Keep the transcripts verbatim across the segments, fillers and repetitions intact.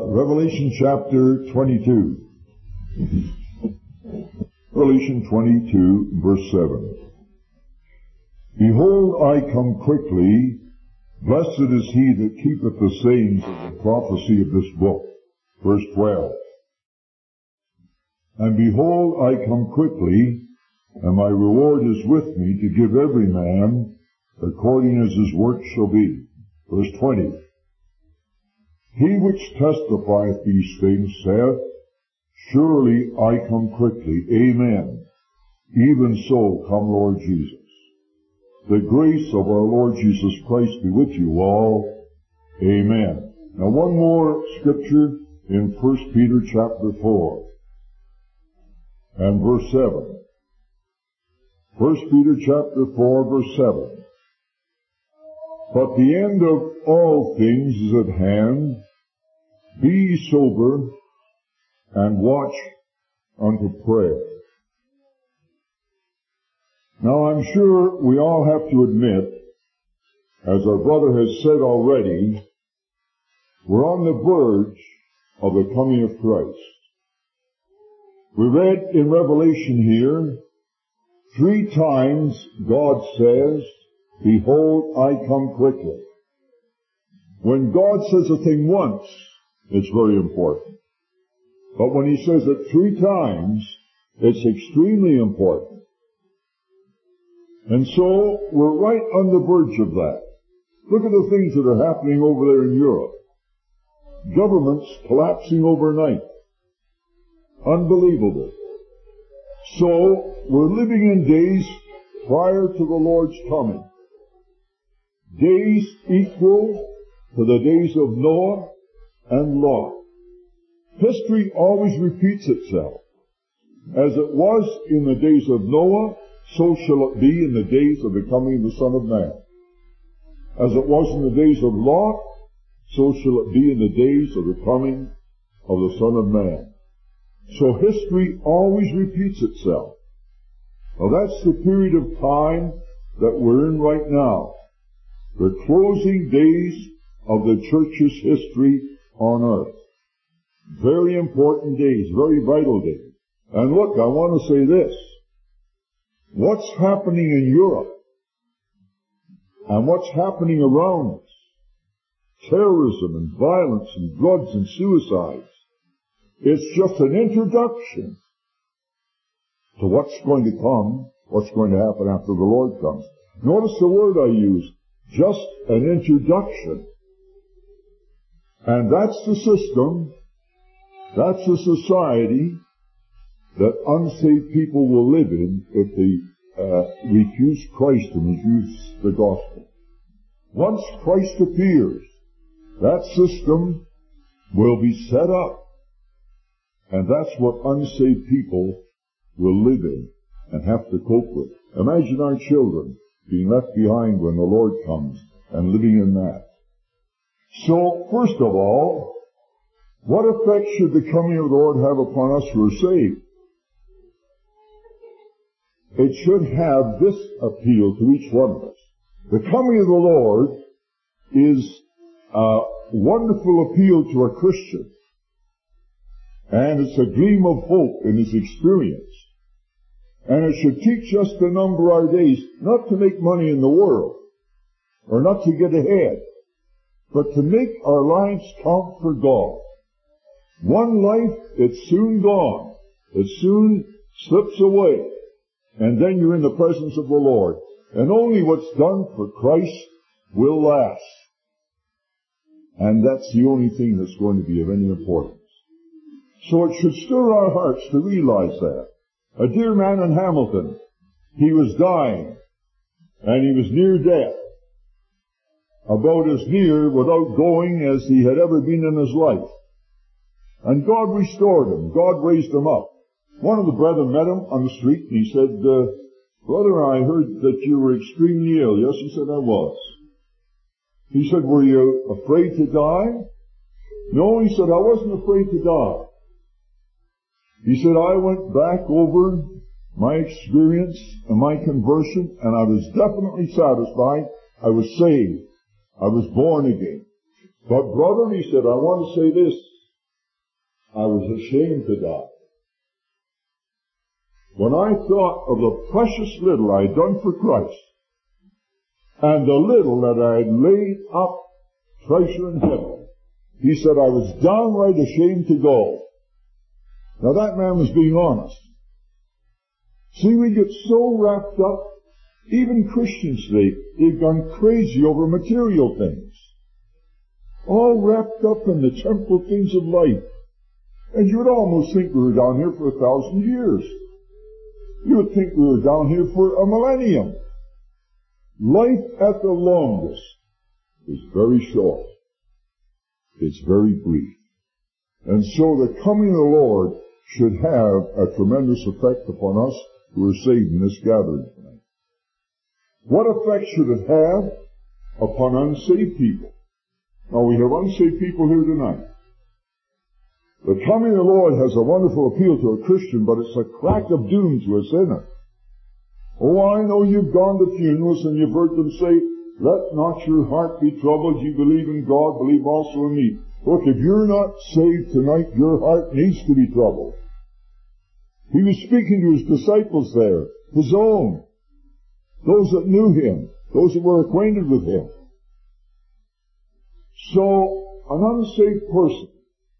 Revelation chapter twenty-two. Revelation twenty-two, verse seven. Behold, I come quickly. Blessed is he that keepeth the sayings of the prophecy of this book. Verse twelve. And behold, I come quickly, and my reward is with me to give every man according as his work shall be. Verse twenty. He which testifieth these things saith, Surely I come quickly. Amen. Even so come Lord Jesus. The grace of our Lord Jesus Christ be with you all. Amen. Now one more scripture in First Peter chapter four and verse seven. First Peter chapter four, verse seven. But the end of all things is at hand. Be ye sober, and watch unto prayer. Now I'm sure we all have to admit, as our brother has said already, we're on the verge of the coming of Christ. We read in Revelation here, three times God says, Behold, I come quickly. When God says a thing once, it's very important. But when he says it three times, it's extremely important. And so, we're right on the verge of that. Look at the things that are happening over there in Europe. Governments collapsing overnight. Unbelievable. So, we're living in days prior to the Lord's coming. Days equal to the days of Noah and Lot. History always repeats itself. As it was in the days of Noah, so shall it be in the days of the coming of the Son of Man. As it was in the days of Lot, so shall it be in the days of the coming of the Son of Man. So history always repeats itself. Now that's the period of time that we're in right now. The closing days of the church's history on earth. Very important days, very vital days. And look, I want to say this. What's happening in Europe and what's happening around us, terrorism and violence and drugs and suicides, it's just an introduction to what's going to come, what's going to happen after the Lord comes. Notice the word I used, just an introduction. And that's the system, that's the society that unsaved people will live in if they uh, refuse Christ and refuse the gospel. Once Christ appears, that system will be set up. And that's what unsaved people will live in and have to cope with. Imagine our children being left behind when the Lord comes and living in that. So, first of all, what effect should the coming of the Lord have upon us who are saved? It should have this appeal to each one of us. The coming of the Lord is a wonderful appeal to a Christian. And it's a gleam of hope in his experience. And it should teach us to number our days, not to make money in the world, or not to get ahead, but to make our lives count for God. One life, it's soon gone. It soon slips away. And then you're in the presence of the Lord. And only what's done for Christ will last. And that's the only thing that's going to be of any importance. So it should stir our hearts to realize that. A dear man in Hamilton, he was dying, and he was near death. About as near without going as he had ever been in his life. And God restored him. God raised him up. One of the brethren met him on the street, and he said, uh, Brother, I heard that you were extremely ill. Yes, he said, I was. He said, were you afraid to die? No, he said, I wasn't afraid to die. He said, I went back over my experience and my conversion, and I was definitely satisfied. I was saved. I was born again. But brother, he said, I want to say this. I was ashamed to die. When I thought of the precious little I had done for Christ, and the little that I had laid up treasure in heaven, he said I was downright ashamed to go. Now that man was being honest. See, we get so wrapped up, even Christians today, they've gone crazy over material things. All wrapped up in the temporal things of life. And you would almost think we were down here for a thousand years. You would think we were down here for a millennium. Life at the longest is very short. It's very brief. And so the coming of the Lord should have a tremendous effect upon us who are saved in this gathering tonight. What effect should it have upon unsaved people? Now we have unsaved people here tonight. The coming of the Lord has a wonderful appeal to a Christian, but it's a crack of doom to a sinner. Oh, I know you've gone to funerals and you've heard them say, let not your heart be troubled, you believe in God, believe also in me. Look, if you're not saved tonight, your heart needs to be troubled. He was speaking to his disciples there, his own, those that knew him, those that were acquainted with him. So, an unsaved person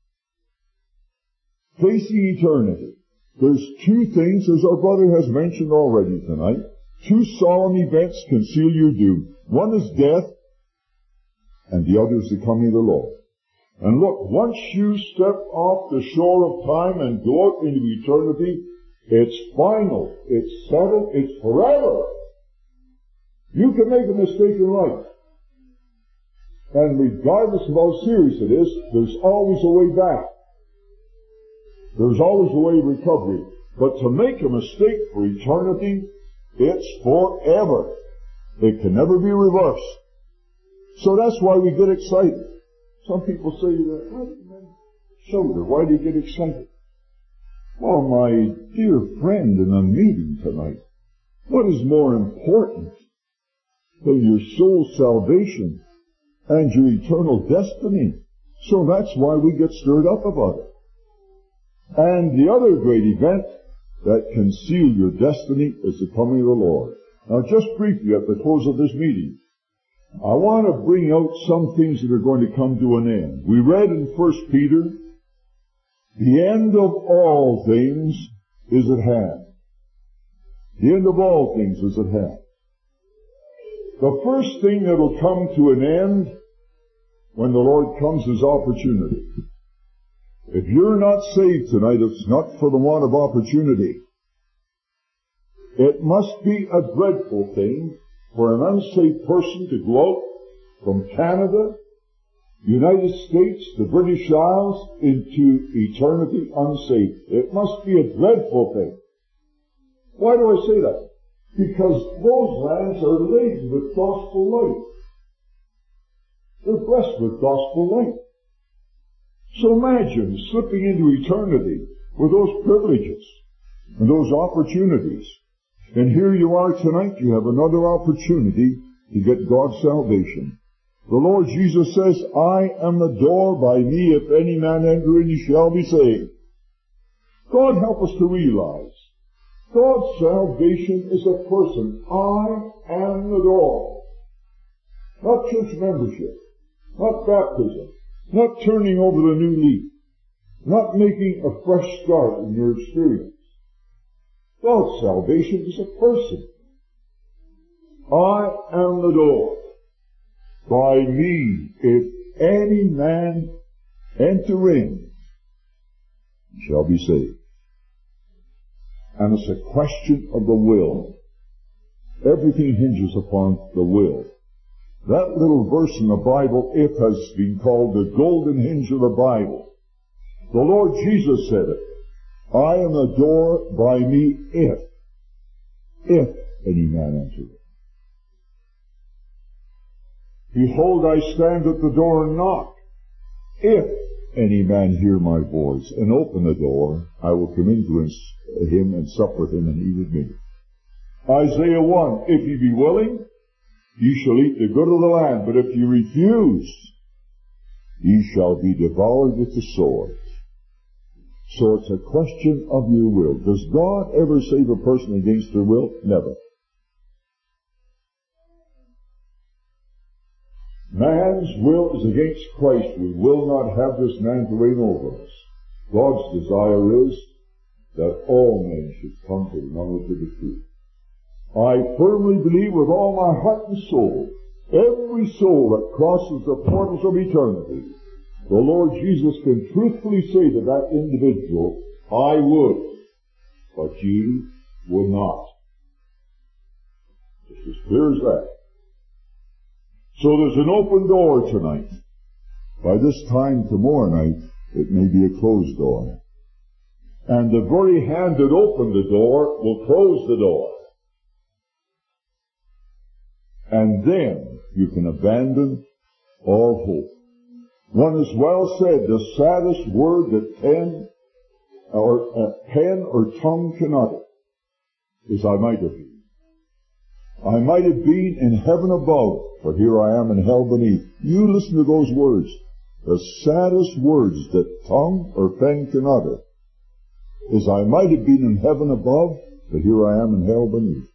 facing eternity, there's two things, as our brother has mentioned already tonight, two solemn events conceal your doom. One is death, and the other is the coming of the Lord. And look, once you step off the shore of time and go out into eternity, it's final, it's settled, it's forever. You can make a mistake in life. And regardless of how serious it is, there's always a way back. There's always a way of recovery. But to make a mistake for eternity, it's forever. It can never be reversed. So that's why we get excited. Some people say, Shoulder, why do you get excited? Well, my dear friend in a meeting tonight, what is more important than your soul's salvation and your eternal destiny? So that's why we get stirred up about it. And the other great event that can seal your destiny is the coming of the Lord. Now, just briefly at the close of this meeting, I want to bring out some things that are going to come to an end. We read in First Peter, the end of all things is at hand. The end of all things is at hand. The first thing that will come to an end when the Lord comes is opportunity. If you're not saved tonight, it's not for the want of opportunity. It must be a dreadful thing for an unsaved person to go out from Canada, United States, the British Isles, into eternity unsaved. It must be a dreadful thing. Why do I say that? Because those lands are laden with gospel light. They're blessed with gospel light. So imagine slipping into eternity with those privileges and those opportunities. And here you are tonight, you have another opportunity to get God's salvation. The Lord Jesus says, I am the door, by me if any man enter in, he shall be saved. God help us to realize, God's salvation is a person. I am the door. Not church membership, not baptism, not turning over the new leaf, not making a fresh start in your experience. God's salvation is a person. I am the door. By me, if any man enter in, he shall be saved. And it's a question of the will. Everything hinges upon the will. That little verse in the Bible, if, has been called the golden hinge of the Bible. The Lord Jesus said it. I am the door, by me if, if any man enter it. Behold, I stand at the door and knock. If any man hear my voice and open the door, I will come into him and sup with him and he with me. Isaiah one, if ye be willing, ye shall eat the good of the land, but if ye refuse, ye shall be devoured with the sword. So it's a question of your will. Does God ever save a person against their will? Never. Man's will is against Christ. We will not have this man to reign over us. God's desire is that all men should come to the knowledge of the truth. I firmly believe with all my heart and soul, every soul that crosses the portals of eternity, the Lord Jesus can truthfully say to that individual, I would, but you will not. Just as clear as that. So there's an open door tonight. By this time tomorrow night, it may be a closed door. And the very hand that opened the door will close the door. And then you can abandon all hope. One has well said, the saddest word that pen or uh, pen or tongue can utter is I might have been. I might have been in heaven above, but here I am in hell beneath. You listen to those words. The saddest words that tongue or pen can utter is I might have been in heaven above, but here I am in hell beneath.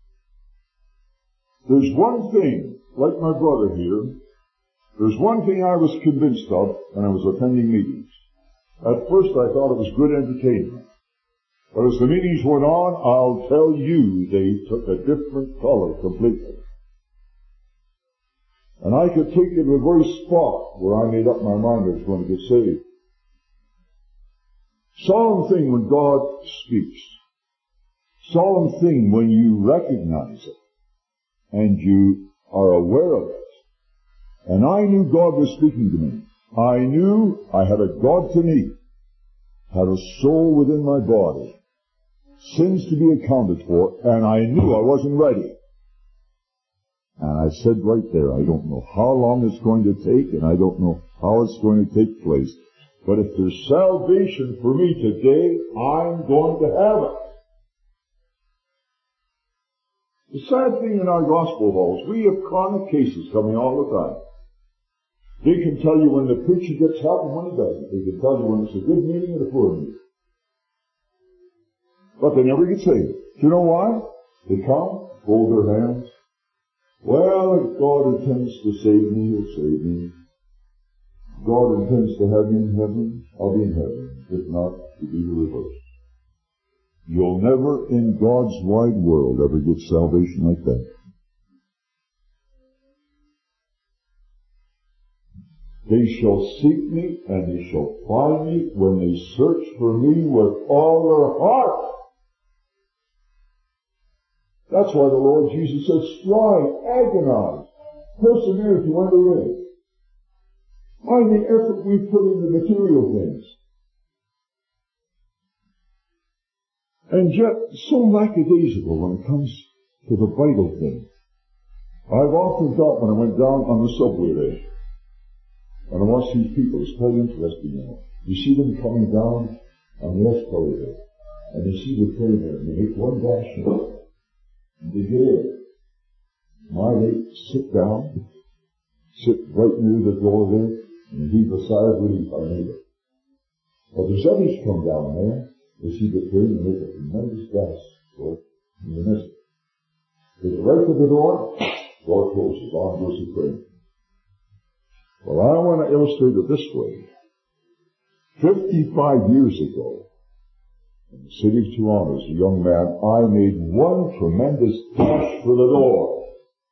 There's one thing, like my brother here, there's one thing I was convinced of when I was attending meetings. At first I thought it was good entertainment. But as the meetings went on, I'll tell you, they took a different color completely. And I could take it to the very spot where I made up my mind I was going to get saved. Solemn thing when God speaks. Solemn thing when you recognize it and you are aware of it. And I knew God was speaking to me. I knew I had a God to meet, had a soul within my body, sins to be accounted for, and I knew I wasn't ready. And I said right there, I don't know how long it's going to take, and I don't know how it's going to take place. But if there's salvation for me today, I'm going to have it. The sad thing in our gospel halls, we have chronic cases coming all the time. They can tell you when the preacher gets help and when he doesn't. They can tell you when it's a good meeting and a poor meeting. But they never get saved. Do you know why? They come, fold their hands. Well, if God intends to save me, He'll save me. If God intends to have me in heaven, I'll be in heaven. If not, it'll be the reverse. You'll never in God's wide world ever get salvation like that. They shall seek me, and they shall find me when they search for me with all their heart. That's why the Lord Jesus said, strive, agonize, persevere to enter in. Mind the effort we put into material things. And yet, so lackadaisical when it comes to the vital thing. I've often thought when I went down on the subway there, and I watch these people, it's quite interesting, you know. You see them coming down on the escalator, and you see the train there, and they make one dash in, and they get in. Why, they sit down, sit right near the door there, and heave a sigh of relief, I made it. But there's others come down there, they see the train, and make a tremendous dash for it, and they miss it. They get right to the door, door closes, on goes the train. Well, I want to illustrate it this way. Fifty-five years ago, in the city of Toronto, as a young man, I made one tremendous dash for the door.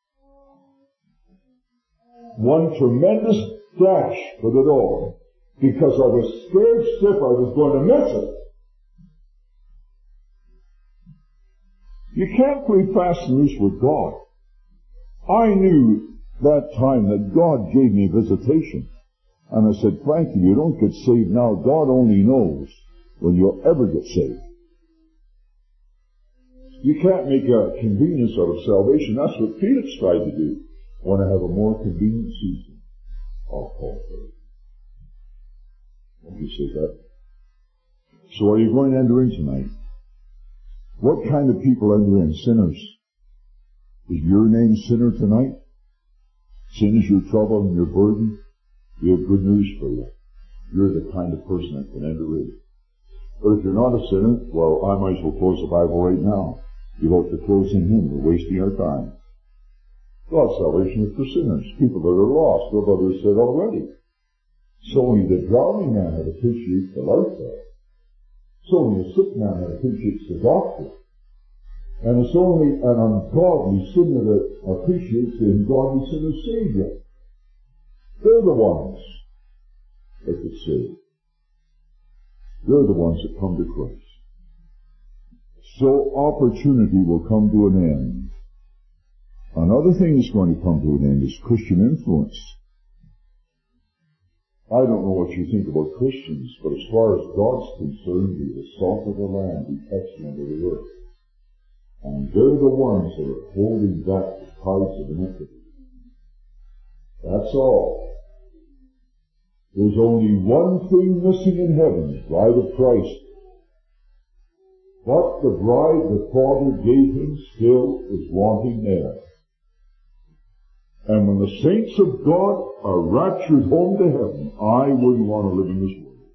One tremendous dash for the door. Because I was scared stiff I was going to miss it. You can't play fast and loose with God. I knew that time that God gave me visitation. And I said, Frankie, you don't get saved now. God only knows when you'll ever get saved. You can't make a convenience out of salvation. That's what Felix tried to do. I want to have a more convenient season. I'll call for it. Won't you say that? So are you going to enter in tonight? What kind of people enter in? Sinners. Is your name sinner tonight? Sin is your trouble and your burden. We have good news for you. You're the kind of person that can enter in. But if you're not a sinner, well, I might as well close the Bible right now. You ought to close in Him. We're wasting our time. God's salvation is for sinners, people that are lost, what others said already. So only the drowning man that appreciates the lifestyle. It's only a sick man that appreciates the doctor. And it's only an ungodly sinner that appreciates the ungodly sinner's Savior. They're the ones that get saved. They're the ones that come to Christ. So opportunity will come to an end. Another thing that's going to come to an end is Christian influence. I don't know what you think about Christians, but as far as God's concerned, be the salt of the land, the excellent of the earth. And they're the ones that are holding back the tides of iniquity. That's all. There's only one thing missing in heaven, the bride of Christ. What the bride the Father gave Him still is wanting there. And when the saints of God are raptured home to heaven, I wouldn't want to live in this world.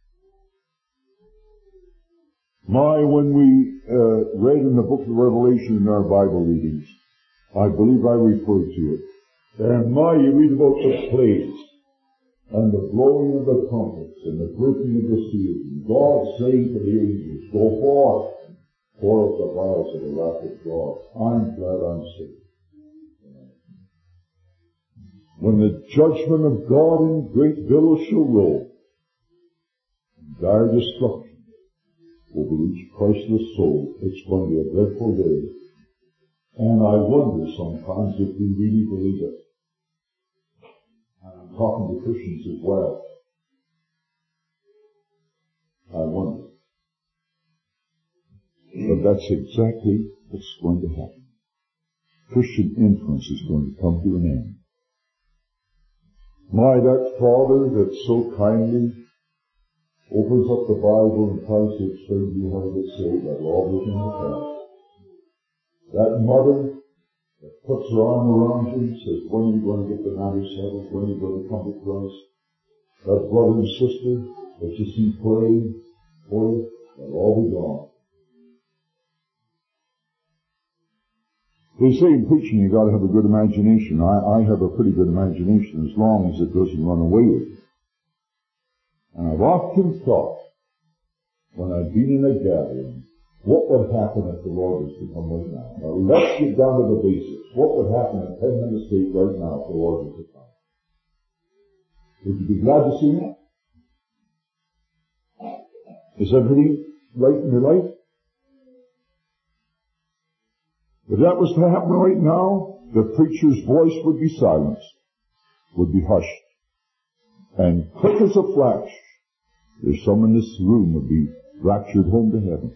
My, when we uh, read in the book of Revelation in our Bible readings, I believe I referred to it, and my, you read about the plagues, and the blowing of the trumpets, and the breaking of the seals, and God saying to the angels, go forth, pour out the vials of the wrath of God. I'm glad I'm saved. When the judgment of God in great billows shall roll, and dire destruction over each priceless soul, it's going to be a dreadful day. And I wonder sometimes if we really believe it. And I'm talking to Christians as well. I wonder. But that's exactly what's going to happen. Christian influence is going to come to an end. My, that Father that so kindly opens up the Bible and tries to explain to you how to get saved, that all within the past. That mother that puts her arm around you and says, when are you going to get the matter settled? When are you going to come to Christ? That brother and sister that you see praying for you, they'll all be gone. They say in preaching you gotta have a good imagination. I, I have a pretty good imagination as long as it doesn't run away with me. And I've often thought, when I've been in a gathering, what would happen if the Lord was to come right now? Now let's get down to the basics. What would happen at ten minutes late right now if the Lord was to come? Would you be glad to see me? Is everything right in your life? If that was to happen right now, the preacher's voice would be silenced, would be hushed. And quick as a flash, there's some in this room would be raptured home to heaven.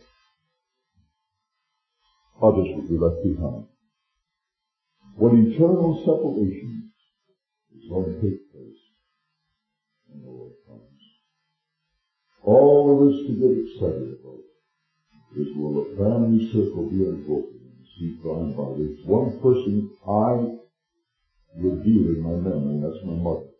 Others would be left behind. When eternal separation is going to take place when the Lord comes, all there is to get excited about is will the family circle be unbroken. By. There's one person I revere in my memory, and that's my mother.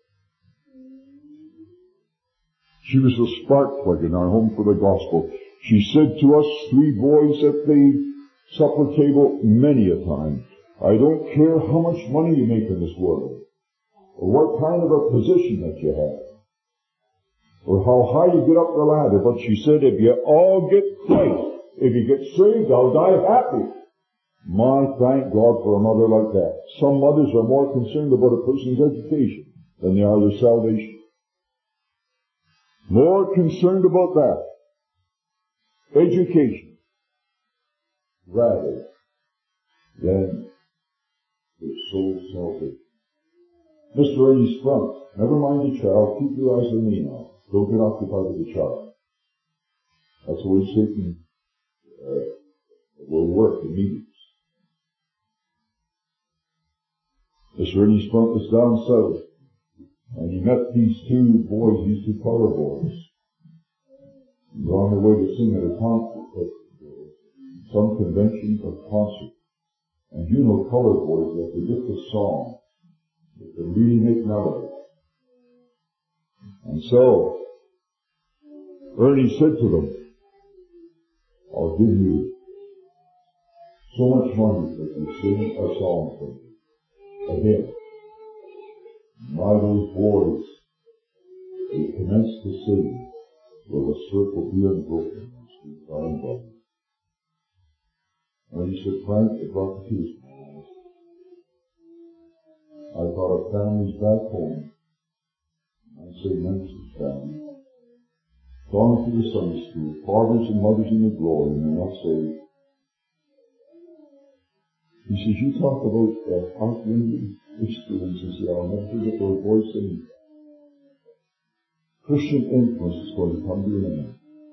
She was a spark plug in our home for the gospel. She said to us three boys at the supper table many a time, I don't care how much money you make in this world, or what kind of a position that you have, or how high you get up the ladder, but she said, if you all get Christ, if you get saved, I'll die happy. My, thank God for a mother like that. Some mothers are more concerned about a person's education than they are their salvation. More concerned about that. Education. Rather than their soul's salvation. Mister Ernie Sprunk, never mind the child, keep your eyes on me now. Don't get occupied with the child. That's the way Satan uh, will work in meetings. Mister Ernie Sprunk was down south, and he met these two boys, these two color boys. They were on their way to sing at a concert, at some convention or concert. And you know color boys, that they get the song, that they really make melody. And so, Ernie said to them, I'll give you so much money that you sing a song for me. Again, by those boys, they commenced to sing, will a circle be unbroken and sweet by and by. And he said, Frank, it brought the tears to my eyes. I thought of families back home. I say Memphis family. Gone to the Sunday school, fathers and mothers in the glory, and they're not saved. He says, you talk about uh, outwardly experiences. Yeah, I'll never forget those boys saying, Christian influence is going to come to an end.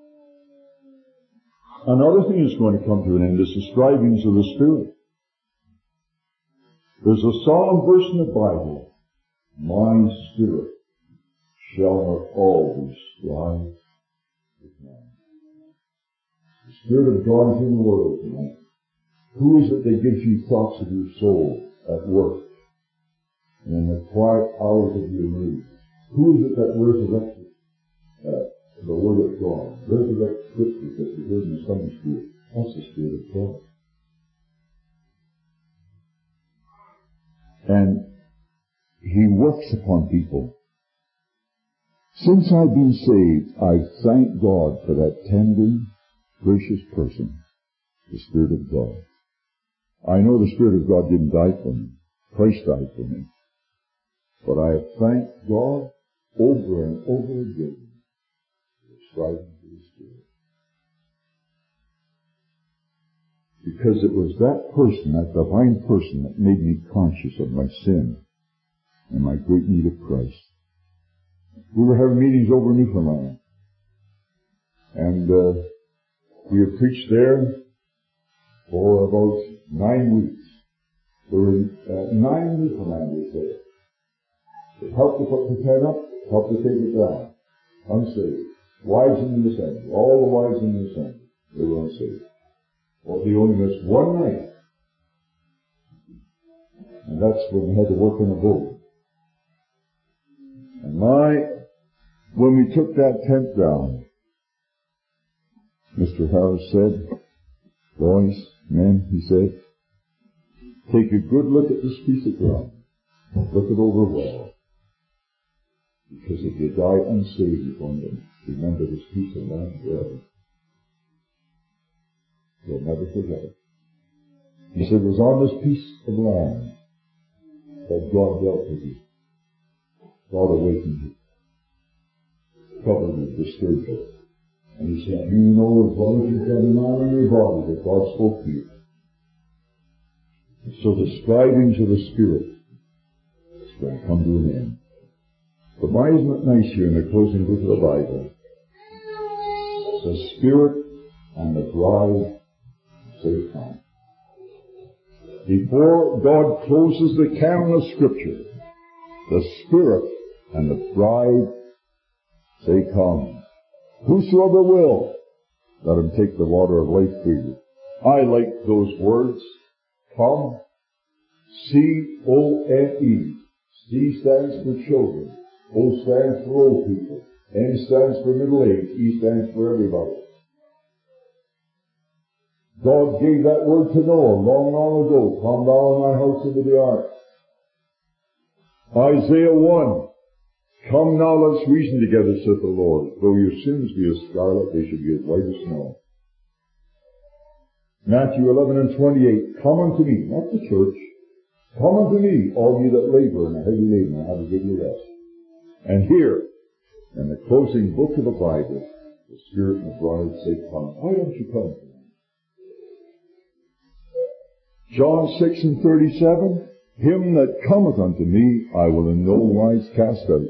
Another thing is going to come to an end is the strivings of the Spirit. There's a solemn verse in the Bible, my spirit shall not always strive with man. The Spirit of God is in the world tonight. Who is it that gives you thoughts of your soul at work and in the quiet hours of your mood? Who is it that resurrects uh, the Word of God, resurrects Scriptures that you heard in the Sunday school? That's the Spirit of God. And He works upon people. Since I've been saved, I thank God for that tender, gracious person, the Spirit of God. I know the Spirit of God didn't die for me. Christ died for me. But I have thanked God over and over again for striving for the Spirit. Because it was that person, that divine person, that made me conscious of my sin and my great need of Christ. We were having meetings over in Newfoundland. And uh, we had preached there for about nine weeks. There were uh, nine Newfoundlanders there. It helped to put the tent up, helped to take it down. Unsaved. Wives in the assembly. All the wives in the assembly. They were unsaved. Well, they only missed one night. And that's when they had to work on a boat. And my, when we took that tent down, Mister Harris said, boys, men, he said, take a good look at this piece of ground. Look it over well. Because if you die unsaved, you're going to remember this piece of land forever. You'll never forget it. He said, it was on this piece of land that God dealt with you. God awakened you. Covered you, disturbed you. And he said, you know as well as you've got an arm in your body that God spoke to you. And so the strivings of the Spirit is going to come to an end. But why isn't it nice here in the closing book of the Bible? The Spirit and the bride say come. Before God closes the canon of Scripture, the Spirit and the bride say come. Whosoever will, let him take the water of life freely. I like those words. Come. C O N E. C stands for children. O stands for old people. N stands for middle age. E stands for everybody. God gave that word to Noah long, long ago. Come thou and thy house into the ark. Isaiah one. Come now, let's reason together, saith the Lord. Though your sins be as scarlet, they should be as white as snow. Matthew eleven and twenty-eight. Come unto me, not the church. Come unto me, all ye that labor and are heavy laden, and I will give you rest. And here, in the closing book of the Bible, the Spirit and the bride say, come. Why don't you come? John six and thirty-seven. Him that cometh unto me, I will in no wise cast out.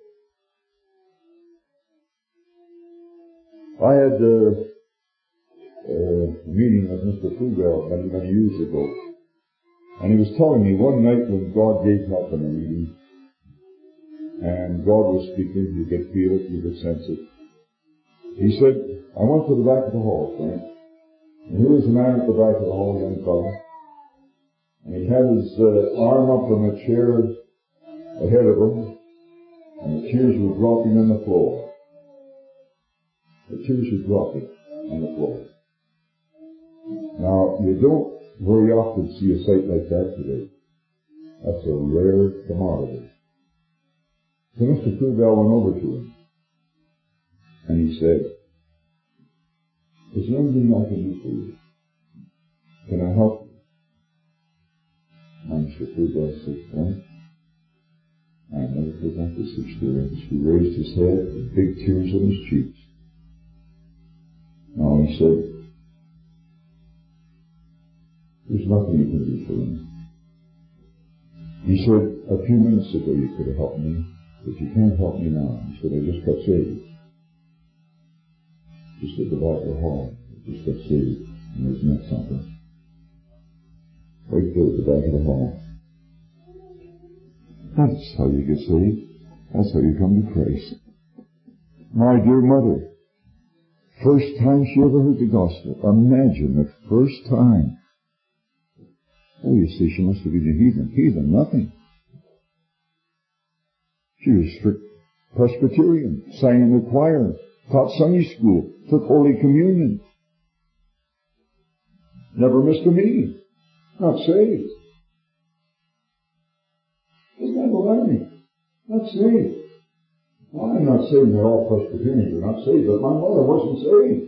I had uh, a meeting with Mister Fugel many, many years ago, and he was telling me one night when God gave help in a meeting, and God was speaking, you could feel it, you could sense it. He said, I went to the back of the hall, Frank, and here was a man at the back of the hall, a young fellow, and he had his uh, arm up on a chair ahead of him, and the tears were dropping on the floor. The tears were dropping on the floor. Now, you don't very often see a sight like that today. That's a rare commodity. So Mister Krubel went over to him, and he said, is there anything I can do for you? Can I help you? And Mister Krubel said, well, I never forgot this experience. He raised his head with big tears on his cheeks. Now he said, there's nothing you can do for me. He said, a few minutes ago you could have helped me, but you can't help me now. He said, I just got saved. Just at the back of the hall. I just got saved. And it meant something. Right there at the back of the hall. That's how you get saved. That's how you come to Christ. My dear mother, first time she ever heard the gospel. Imagine the first time. Oh, you see, she must have been a heathen. Heathen, nothing. She was strict Presbyterian, sang in the choir, taught Sunday school, took Holy Communion. Never missed a meeting. Not saved. Isn't that alarming? Not saved. Well, I'm not saying that all Presbyterians are not saved, but my mother wasn't saved.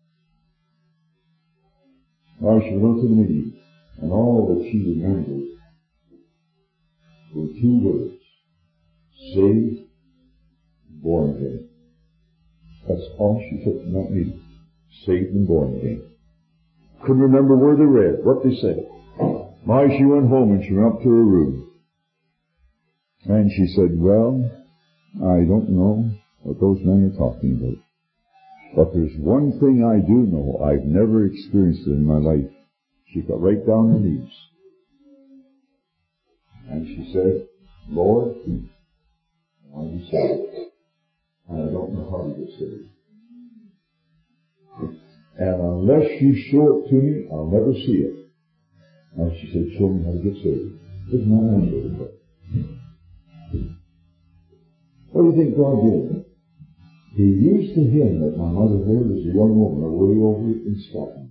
Well, she went to the meeting, and all that she remembered were two words. Saved, born again. That's all she took from that meeting. Saved and born again. Couldn't remember where they read, what they said. My, she went home and she went up to her room. And she said, well, I don't know what those men are talking about. But there's one thing I do know. I've never experienced it in my life. She got right down her knees. And she said, Lord, I want to be saved. And I don't know how to get saved. And unless you show it to me, I'll never see it. And she said, show me how to get saved. Isn't that answer? What do you think God did? He used the hymn that my mother heard as a young woman away over in Scotland.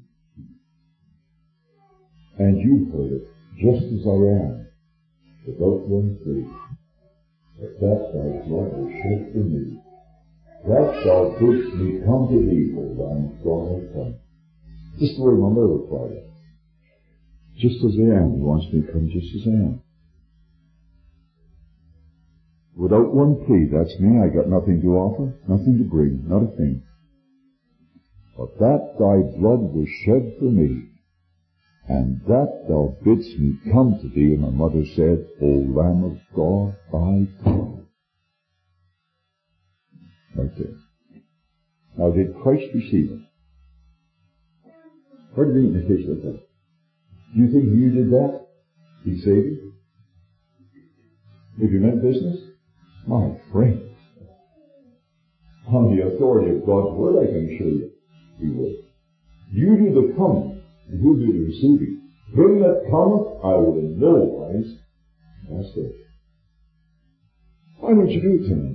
And you heard it, just as I am, without one plea. But that thy blood was shed for me. That thou bidst me come to thee, O Lamb of God, I come. Just the way my mother cried. Just as I am, he wants me to come just as I am. Without one plea, that's me. I got nothing to offer, nothing to bring, not a thing. But that thy blood was shed for me, and that thou bidst me come to thee, and my mother said, O Lamb of God, I come. Right there. Now, did Christ receive it? What did he mean in a case like that? Do you think you did that? He saved you? If you meant business? My friend, on the authority of God's word, I can assure you, he would. You do the coming, and who do the receiving? Him that cometh, I will in no wise cast out. Why don't you do it tonight?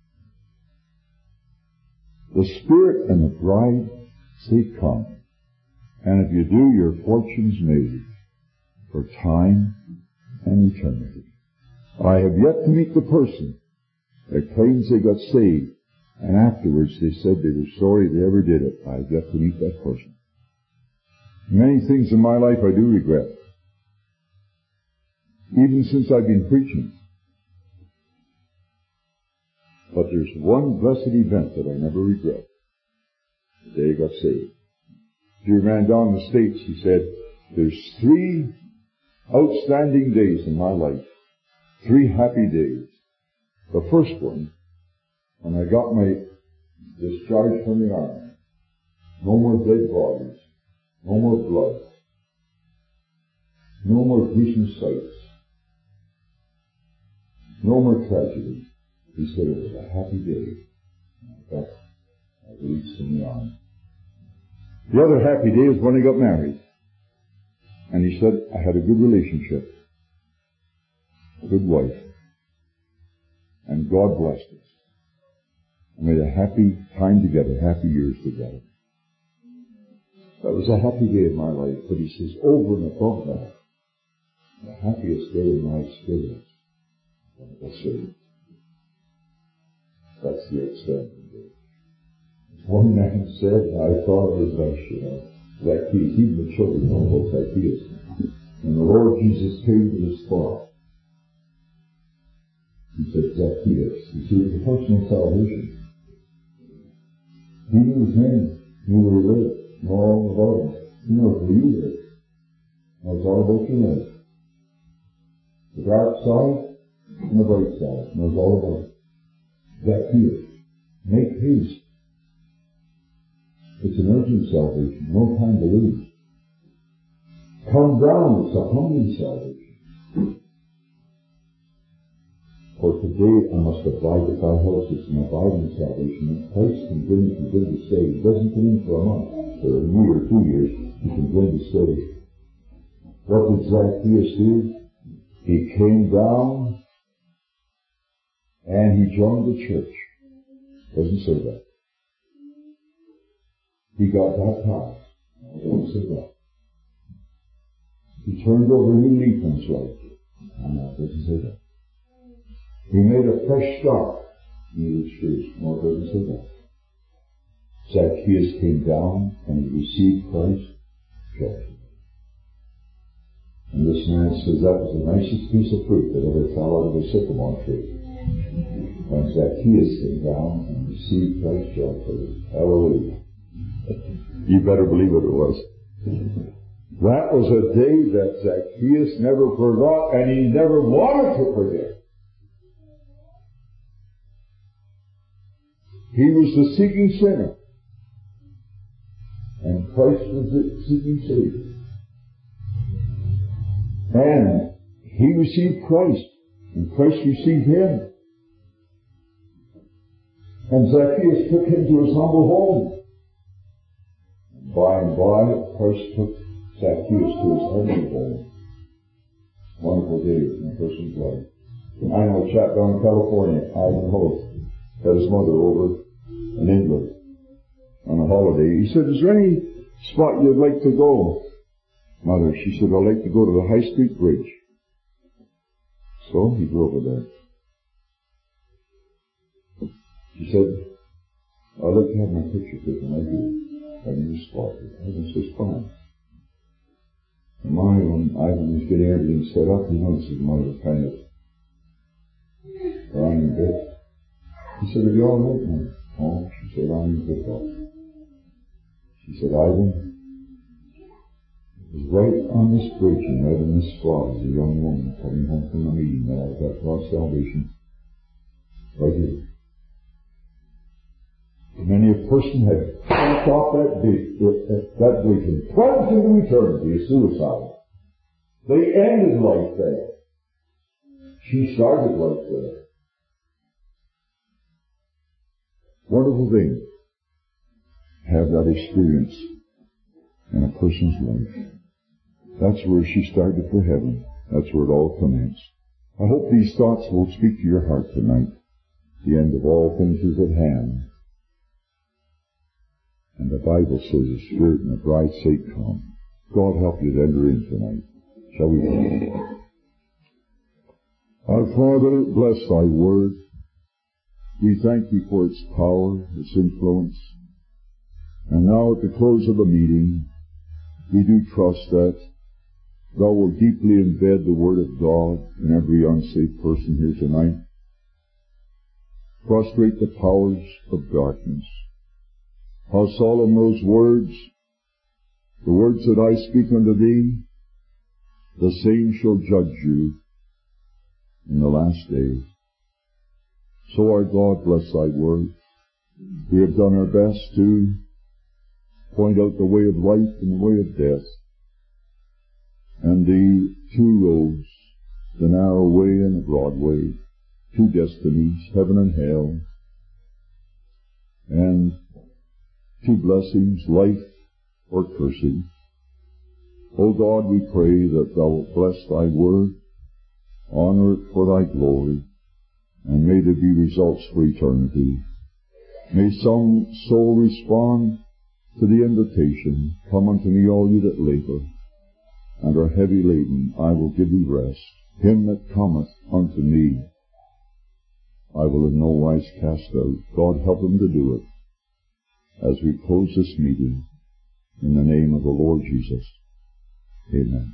The Spirit and the bride say, come. And if you do, your fortune's made for time and eternity. I have yet to meet the person that claims they got saved, and afterwards they said they were sorry they ever did it. I have yet to meet that person. Many things in my life I do regret, even since I've been preaching. But there's one blessed event that I never regret. The day I got saved. Dear man down in the States, he said, there's three outstanding days in my life. Three happy days. The first one, when I got my discharge from the army. No more dead bodies. No more blood. No more gruesome sights. No more tragedy. He said it was a happy day. I got my release from the army. The other happy day is when I got married. And he said I had a good relationship. A good wife. And God blessed us. I made a happy time together, happy years together. That was a happy day of my life. But he says, over and above that, the happiest day in my experience when I was saved. That's the extended day. One man said, I thought it was like, you know, Zacchaeus, even the children know about Zacchaeus. When the Lord Jesus came to the spot, he said, Zacchaeus, you see, it was the personal salvation. He knew his name, knew where he lived, knew all about him. He knows where you live. Knows all about your life. The dark side and the bright side. Knows all about it. Zacchaeus, make haste. It's an urgent salvation, no time to lose. Come down, it's a humbling salvation. For today I must abide at thy house. It's an abiding salvation. And Christ can bring you good to stay. He doesn't come in for a month, or a year, or two years. He can bring to stay. What did Zacchaeus do? He came down and he joined the church. Doesn't say that. He got baptized. No, doesn't say that. He turned over a new leaf in his life. No, doesn't say that. He made a fresh start in his shoes. No, doesn't say that. Zacchaeus came down and he received Christ. Joyfully. And this man says that was the nicest piece of fruit that ever fell out of a sycamore tree. When Zacchaeus came down and received Christ joyfully. Hallelujah. You better believe it, it was. That was a day that Zacchaeus never forgot, and he never wanted to forget. He was the seeking sinner, and Christ was the seeking Savior. And he received Christ, and Christ received him. And Zacchaeus took him to his humble home. By and by, Christ took Zacchaeus to his heavenly home. Wonderful day in a person's life. I know a chap down in California, Ivan Host, had his mother over in England on a holiday. He said, is there any spot you'd like to go? Mother, she said, I'd like to go to the High Street Bridge. So he drove her there. She said, I'd like to have my picture taken right here. I knew spot. Ivan says, fine. And my when Ivan was getting everything set up, he noticed his mother was kind of lying a bit. He said, are you all right, man? Oh, she said, I'm a bit off. She said, Ivan, it was right on this bridge and right on this spot as a young woman coming home from a meeting that I got lost salvation. Right here. Many a person had jumped off that bridge, that bridge and plunged into eternity, a suicide. They ended life there. She started life there. Wonderful thing. Have that experience in a person's life. That's where she started for heaven. That's where it all commenced. I hope these thoughts will speak to your heart tonight. The end of all things is at hand. And the Bible says the Spirit and the bride's sake come. God help you to enter in tonight. Shall we pray? Our Father, bless thy word. We thank thee for its power, its influence. And now at the close of the meeting, we do trust that thou wilt deeply embed the word of God in every unsafe person here tonight. Frustrate the powers of darkness. How solemn those words, the words that I speak unto thee, the same shall judge you in the last day. So our God, bless thy word. We have done our best to point out the way of life and the way of death, and the two roads, the narrow way and the broad way, two destinies, heaven and hell, and two blessings, life or cursing. O God, we pray that thou wilt bless thy word, honor it for thy glory, and may there be results for eternity. May some soul respond to the invitation, come unto me all ye that labor and are heavy laden, I will give thee rest. Him that cometh unto me, I will in no wise cast out. God help him to do it as we close this meeting in the name of the Lord Jesus. Amen.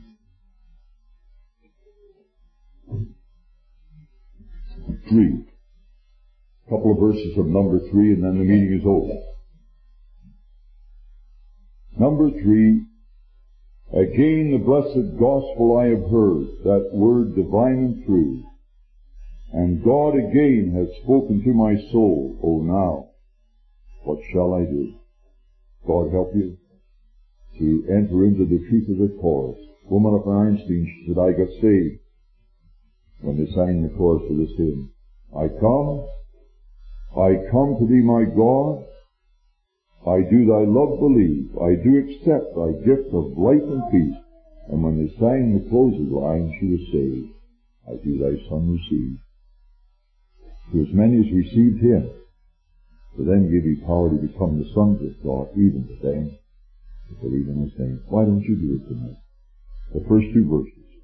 Three. A couple of verses of number three, and then the meeting is over. Number three. Again the blessed gospel I have heard, that word divine and true. And God again hath spoken to my soul. O now, what shall I do? God help you to enter into the truth of the chorus. Woman of Ironstein, she said, I got saved when they sang the chorus of this hymn. I come, I come to thee, my God. I do thy love believe. I do accept thy gift of life and peace. And when they sang the closing line, she was saved. I do thy Son receive. To as many as received him, to them give he power to become the sons of God, even to them that believe in his name. Why don't you do it tonight? The first two verses.